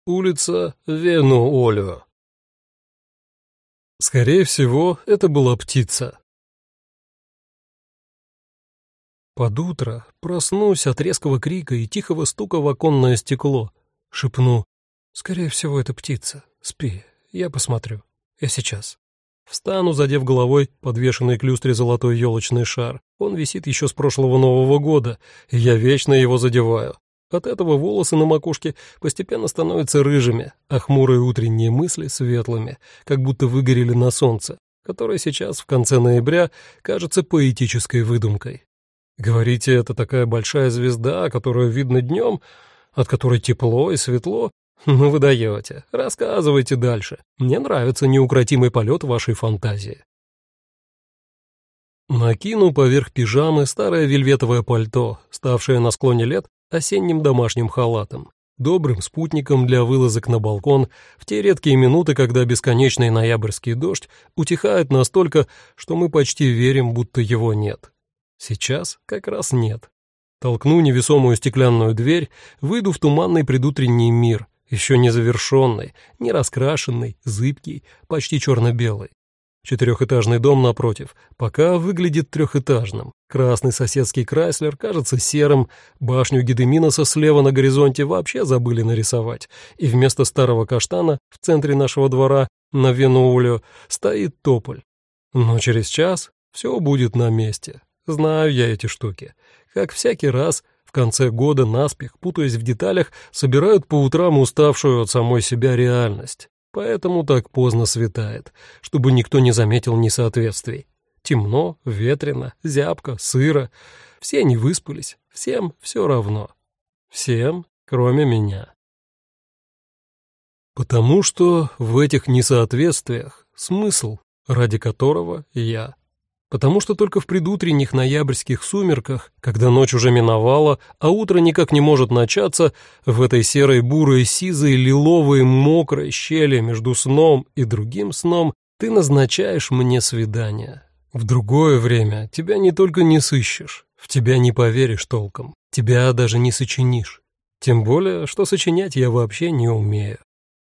Улица Вену-Олио. Скорее всего, это была птица. Под утро проснусь от резкого крика и тихого стука в оконное стекло. Шепну: «Скорее всего, это птица. Спи, я посмотрю. Я сейчас». Встану, задев головой подвешенный к люстре золотой елочный шар. Он висит еще с прошлого Нового года, и я вечно его задеваю. От этого волосы на макушке постепенно становятся рыжими, а хмурые утренние мысли — светлыми, как будто выгорели на солнце, которое сейчас, в конце ноября, кажется поэтической выдумкой. Говорите, это такая большая звезда, которую видно днем, от которой тепло и светло? Ну вы даете. Рассказывайте дальше. Мне нравится неукротимый полет вашей фантазии. Накину поверх пижамы старое вельветовое пальто, ставшее на склоне лет осенним домашним халатом, добрым спутником для вылазок на балкон в те редкие минуты, когда бесконечный ноябрьский дождь утихает настолько, что мы почти верим, будто его нет. Сейчас как раз нет. Толкну невесомую стеклянную дверь, выйду в туманный предутренний мир, еще не завершенный, не раскрашенный, зыбкий, почти черно-белый. Четырехэтажный дом напротив пока выглядит трехэтажным. Красный соседский Крайслер кажется серым, башню Гедеминоса слева на горизонте вообще забыли нарисовать, и вместо старого каштана в центре нашего двора на Вену-Олио стоит тополь. Но через час все будет на месте. Знаю я эти штуки. Как всякий раз в конце года наспех, путаясь в деталях, собирают по утрам уставшую от самой себя реальность. Поэтому так поздно светает, чтобы никто не заметил несоответствий. Темно, ветрено, зябко, сыро. Все не выспались, всем все равно. Всем, кроме меня. Потому что в этих несоответствиях смысл, ради которого я. Потому что только в предутренних ноябрьских сумерках, когда ночь уже миновала, а утро никак не может начаться, в этой серой, бурой, сизой, лиловой, мокрой щели между сном и другим сном ты назначаешь мне свидание. В другое время тебя не только не сыщешь, в тебя не поверишь толком, тебя даже не сочинишь. Тем более, что сочинять я вообще не умею.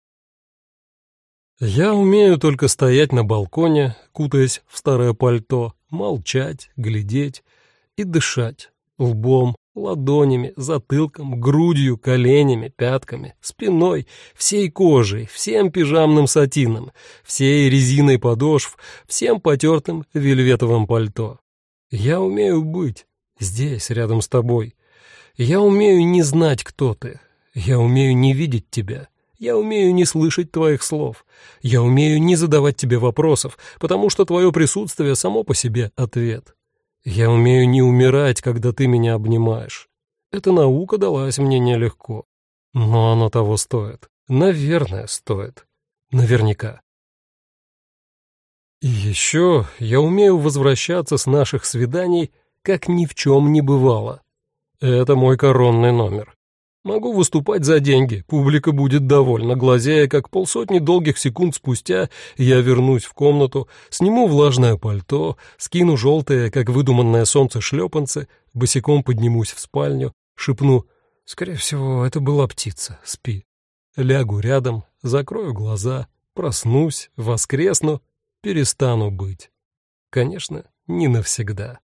Я умею только стоять на балконе, кутаясь в старое пальто, молчать, глядеть и дышать лбом, ладонями, затылком, грудью, коленями, пятками, спиной, всей кожей, всем пижамным сатином, всей резиной подошв, всем потертым вельветовым пальто. Я умею быть здесь, рядом с тобой. Я умею не знать, кто ты. Я умею не видеть тебя. Я умею не слышать твоих слов. Я умею не задавать тебе вопросов, потому что твое присутствие само по себе ответ. Я умею не умирать, когда ты меня обнимаешь. Эта наука далась мне нелегко. Но оно того стоит. Наверное, стоит. Наверняка. И еще я умею возвращаться с наших свиданий, как ни в чем не бывало. Это мой коронный номер. Могу выступать за деньги, публика будет довольна, глазея, как полсотни долгих секунд спустя я вернусь в комнату, сниму влажное пальто, скину желтые, как выдуманное солнце, шлепанцы, босиком поднимусь в спальню, шепну: «Скорее всего, это была птица, спи». Лягу рядом, закрою глаза, проснусь, воскресну, перестану быть. Конечно, не навсегда.